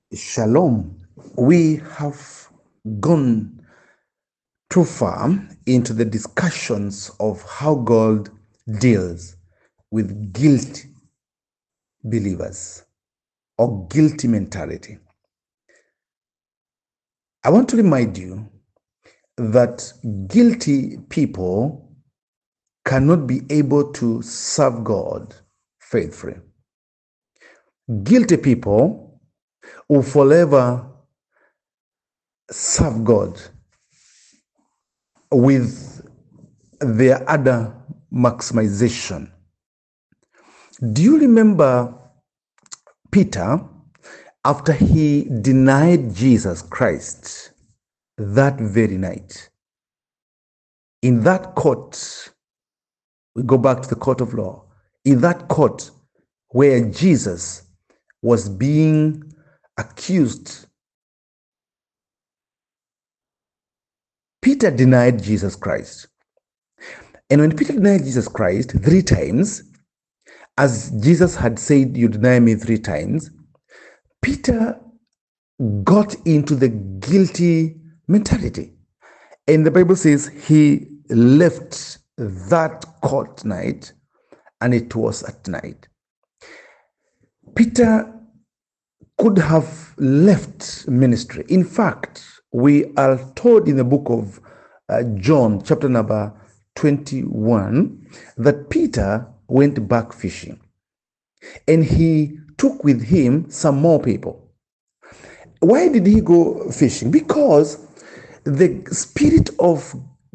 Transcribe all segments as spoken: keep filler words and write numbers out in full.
Shalom. We have gone too far into the discussions of how God deals with guilty believers or guilty mentality. I want to remind you that guilty people cannot be able to serve God faithfully. Guilty people will forever serve God with their other maximization. Do you remember Peter, after he denied Jesus Christ that very night? In that court, we go back to the court of law, in that court where Jesus was being accused, Peter denied Jesus Christ. And when Peter denied Jesus Christ three times, as Jesus had said, "You deny me three times," Peter got into the guilty mentality. And the Bible says he left that court night, and it was at night. Peter could have left ministry. In fact, we are told in the book of uh, John, chapter number twenty-one, that Peter went back fishing, and he took with him some more people. Why did he go fishing? Because the spirit of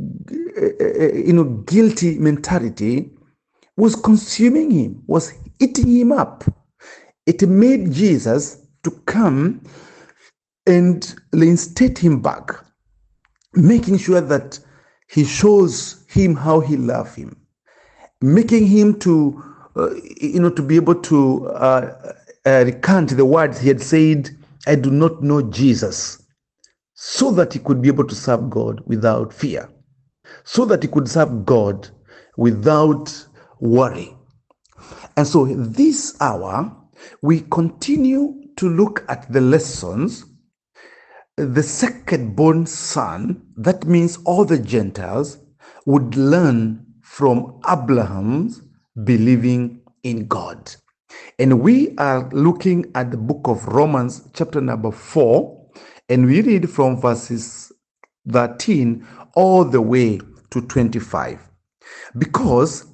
uh, you know guilty mentality was consuming him, was eating him up. It made Jesus to come and reinstate him back, making sure that he shows him how he loves him, making him to, uh, you know, to be able to uh, uh, recant the words he had said, "I do not know Jesus," so that he could be able to serve God without fear, so that he could serve God without worry. And so this hour, we continue to look at the lessons the second-born son, that means all the Gentiles, would learn from Abraham's believing in God. And we are looking at the book of Romans, chapter number four, and we read from verses thirteen all the way to twenty-five. Because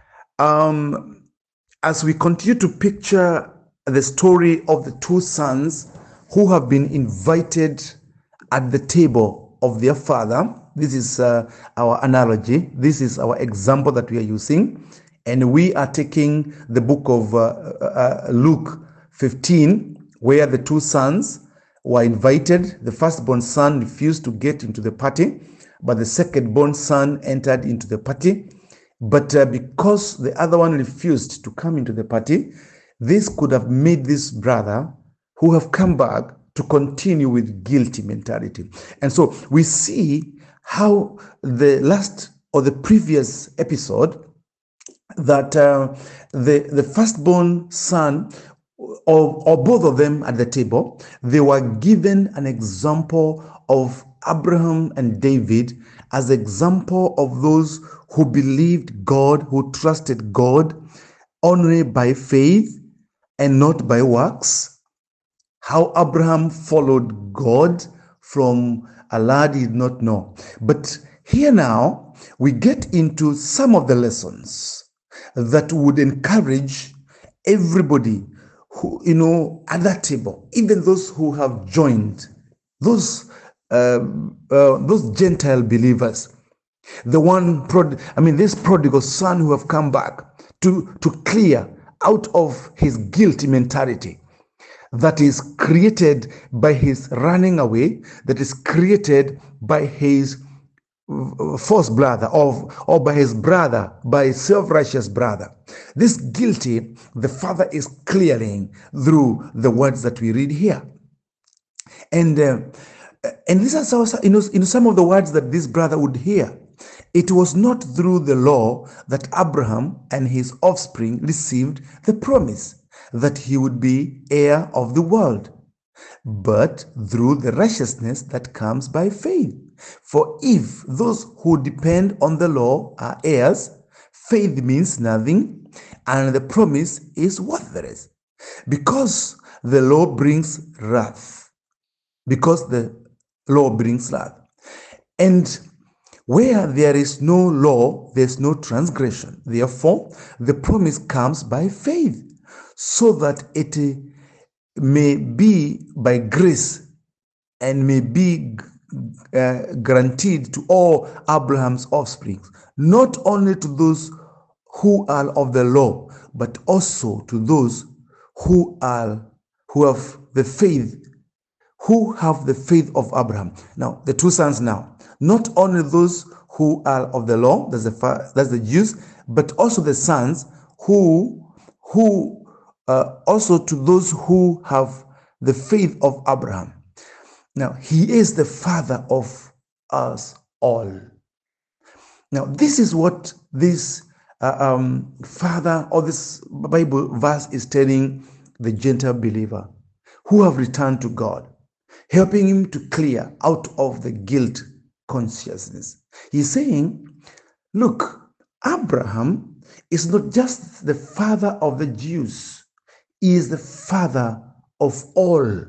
um, as we continue to picture the story of the two sons who have been invited at the table of their father, this is uh, our analogy, this is our example that we are using, and we are taking the book of uh, uh, Luke fifteen, where the two sons were invited. The firstborn son refused to get into the party, but the second-born son entered into the party. But uh, because the other one refused to come into the party, this could have made this brother who have come back to continue with guilty mentality. And so we see how the last or the previous episode that uh, the, the firstborn son, or, or both of them at the table, they were given an example of Abraham and David as example of those who believed God, who trusted God only by faith and not by works. How Abraham followed God from a lad he did not know. But here now, we get into some of the lessons that would encourage everybody who, you know, at that table, even those who have joined, those uh, uh, those Gentile believers, the one, prod- I mean, this prodigal son who have come back to, to clear out of his guilty mentality that is created by his running away, that is created by his false brother, or, or by his brother, by self-righteous brother. This guilty, the father is clearing through the words that we read here. And uh, and this is also, you know, in some of the words that this brother would hear. It was not through the law that Abraham and his offspring received the promise that he would be heir of the world. but through the righteousness that comes by faith. For if those who depend on the law are heirs, faith means nothing, and the promise is worthless, because the law brings wrath. Because the law brings wrath. And where there is no law, there's no transgression. Therefore, the promise comes by faith, so that it may be by grace and may be uh, guaranteed to all Abraham's offspring, not only to those who are of the law, but also to those who are who have the faith, who have the faith of Abraham. Now, the two sons now, not only those who are of the law, that's the that's the Jews, but also the sons who who uh, also to those who have the faith of Abraham. Now, he is the father of us all. Now, this is what this uh, um, father or this Bible verse is telling the Gentile believer who have returned to God, helping him to clear out of the guilt consciousness. He's saying, look, Abraham is not just the father of the Jews, he is the father of all.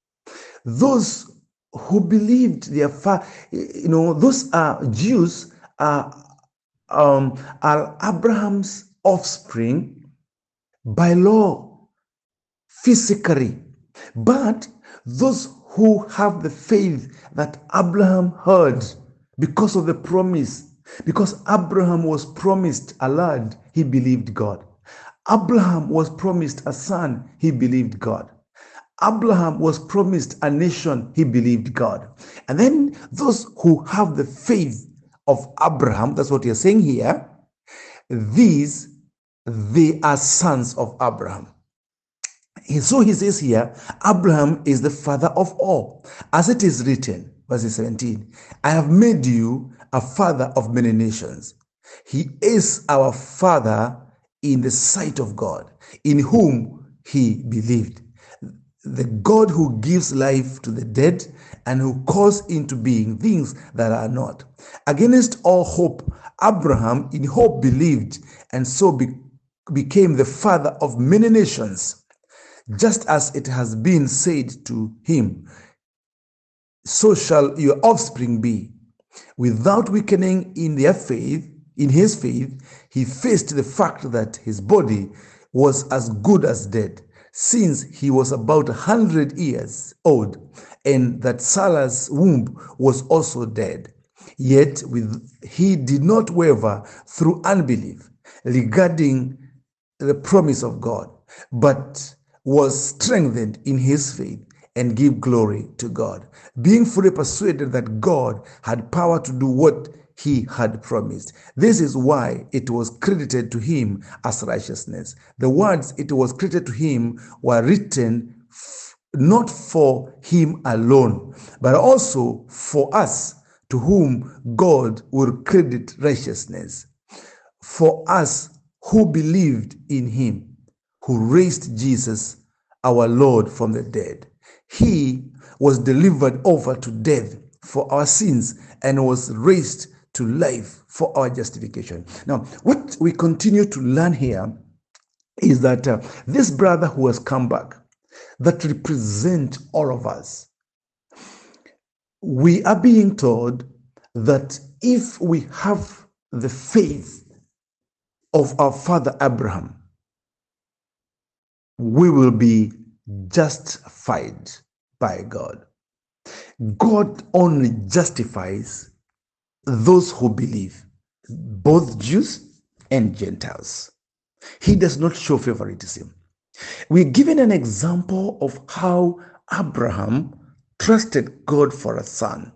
Those who believed their father, you know, those are Jews, are, um, are Abraham's offspring by law, physically. But those who have the faith that Abraham heard because of the promise, because Abraham was promised a lad, he believed God. Abraham was promised a son, he believed God. Abraham was promised a nation, he believed God. And then those who have the faith of Abraham, that's what you're saying here, these, they are sons of Abraham. So he says here, Abraham is the father of all. As it is written, verse seventeen, I have made you a father of many nations. He is our father in the sight of God, in whom he believed. The God who gives life to the dead and who calls into being things that are not. Against all hope, Abraham in hope believed, and so be, became the father of many nations. Just as it has been said to him, so shall your offspring be. Without weakening in their faith, in his faith, he faced the fact that his body was as good as dead, since he was about a hundred years old, and that Sarah's womb was also dead. Yet with he did not waver through unbelief regarding the promise of God, but was strengthened in his faith and give glory to God, being fully persuaded that God had power to do what he had promised. This is why it was credited to him as righteousness. The words it was credited to him were written f- not for him alone, but also for us, to whom God will credit righteousness. For us who believed in him, who raised Jesus, our Lord, from the dead. He was delivered over to death for our sins and was raised to life for our justification. Now, what we continue to learn here is that uh, this brother who has come back, that represent all of us, we are being told that if we have the faith of our father Abraham, we will be justified by God. God only justifies those who believe, both Jews and Gentiles. He does not show favoritism. We're given an example of how Abraham trusted God for a son.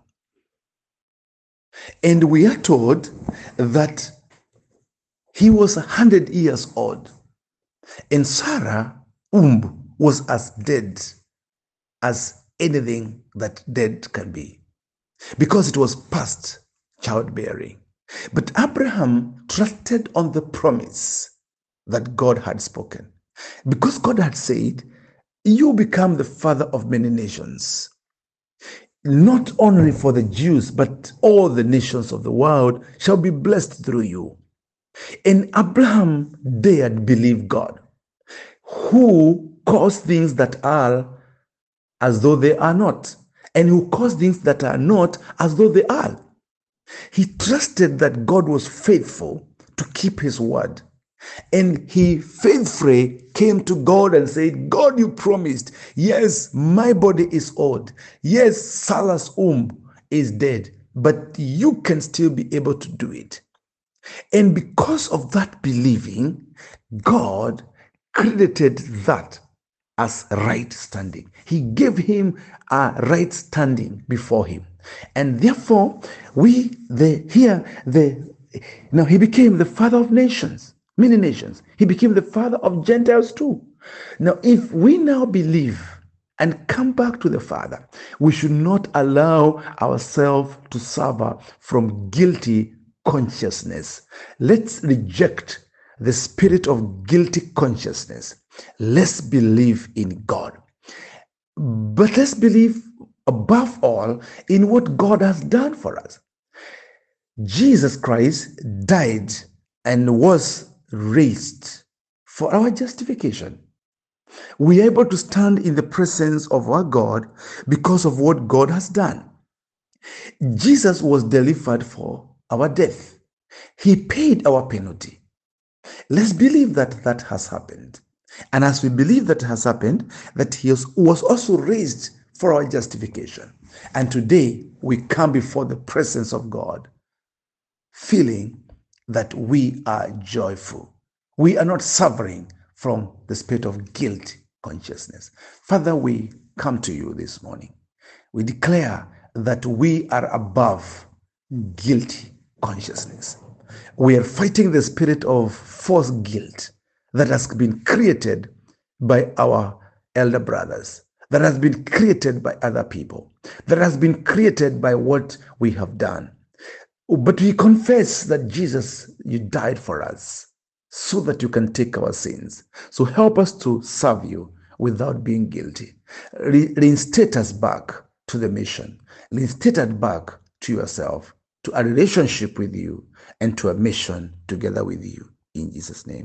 And we are told that he was a hundred years old, and Sarah womb was as dead as anything that dead can be, because it was past childbearing. But Abraham trusted on the promise that God had spoken, because God had said, you become the father of many nations, not only for the Jews, but all the nations of the world shall be blessed through you. And Abraham dared believe God, who calls things that are as though they are not, and who calls things that are not as though they are. He trusted that God was faithful to keep his word. And he faithfully came to God and said, God, you promised. Yes, my body is old. Yes, Sarah's womb is dead, but you can still be able to do it. And because of that believing, God credited that as right standing. He gave him a right standing before him. And therefore, we, the here, the now he became the father of nations, many nations. He became the father of Gentiles too. Now, if we now believe and come back to the Father, we should not allow ourselves to suffer from guilty consciousness. Let's reject the spirit of guilty consciousness. Let's believe in God. But let's believe above all in what God has done for us. Jesus Christ died and was raised for our justification. We are able to stand in the presence of our God because of what God has done. Jesus was delivered for our death. He paid our penalty. Let's believe that that has happened. And as we believe that has happened, that he was also raised for our justification. And today we come before the presence of God feeling that we are joyful. We are not suffering from the spirit of guilt consciousness. Father, we come to you this morning. We declare that we are above guilty consciousness. We are fighting the spirit of false guilt that has been created by our elder brothers, that has been created by other people, that has been created by what we have done. But we confess that Jesus, you died for us so that you can take our sins. So help us to serve you without being guilty. Re- reinstate us back to the mission. Reinstate us back to yourself, to a relationship with you, and to a mission together with you. In Jesus' name.